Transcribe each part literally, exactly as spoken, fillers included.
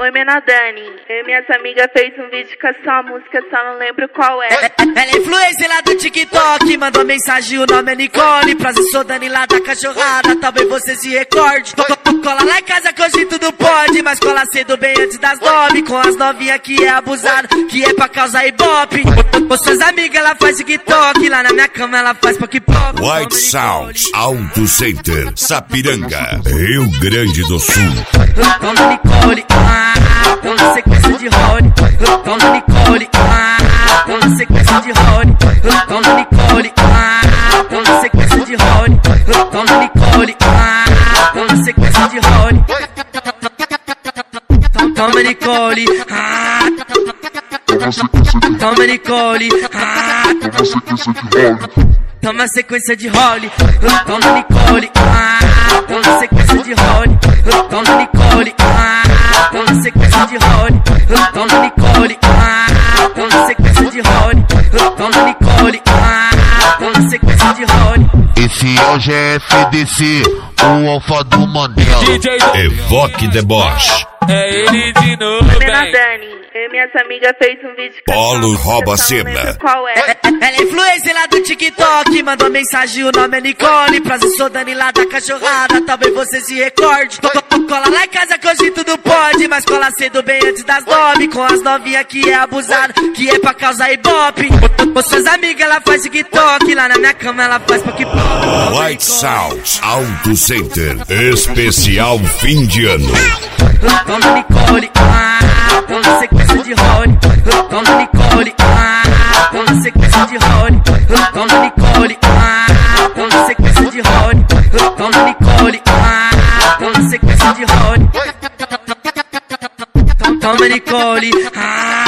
Oi, Mena Dani. Eu e minhas amigas fez um vídeo com a sua música, só não lembro qual é. Ela é influencer lá do TikTok, mandou mensagem, o nome é Nicole. Prazer, sou Dani lá da cachorrada, talvez você se recorde. Cola lá em casa que hoje tudo pode, mas cola cedo bem antes das nove. Com as novinhas que é abusado, que é pra causar ibope. Com suas amigas ela faz TikTok, lá na minha cama ela faz pop-pop. White Sounds Auto Center, Sapiranga, Rio Grande do Sul. Toma Nicole, ah, toma sequência de Rony. Toma Nicole, ah, toma sequência de Rony. Toma Nicole, ah, toma sequência de Rony. Toma Nicole, ah, toma sequência de Rony. Toma Nicole, ah, toma Nicole, ah, toma sequência de Rony. Toma Nicole, ah, toma sequência de Rony. Toma Nicole, ah, toma sequência de Rony. Toma Nicole, ah, toma sequência de Rony. Toma Nicole, ah, toma sequência de Rony. Esse é o G F D C, o alfa do Mandela. Evoque Deboche. É ele de novo, Oi, Mena Dani. Eu e minhas amigas fez um vídeo com a sua Polo música, rouba só não lembro cena. qual é. Ela é influencer lá do TikTok, mandou mensagem, o nome é Nicole. Prazer, sou Dani lá da cachorrada, talvez você se recorde. Cola lá em casa que hoje tudo pode, mas cola cedo bem antes das nove. Com as novinhas que é abusado, que é pra causar ibope. Com suas amigas ela faz TikTok, lá na minha cama ela faz pop-pop. White Sounds Auto Center, especial fim de ano. Toma Nicole, ah, toma sequência de Rony. Toma Nicole, ah, toma sequência de Rony. Toma Nicole, ah, toma sequência de Rony. Toma Nicole, ah, toma sequência de Rony. Toma Nicole, ah,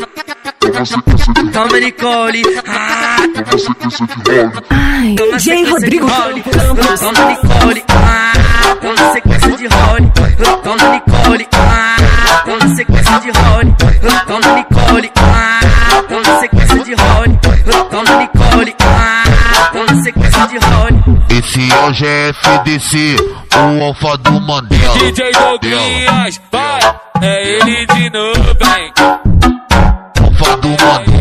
toma Nicole, ah, Ai, J. Rodrigo Campos. Toma Nicole, ah, toma sequência de Rony. Toma Nicole, ah, toma sequência de Rony. Toma Nicole, ah, toma sequência de Rony. Toma Nicole, ah, toma sequência de Rony. Esse é o G F D C, o alfa do Mandela. D J Douglas, vai, é ele de novo, vem. Alfa do Mandela.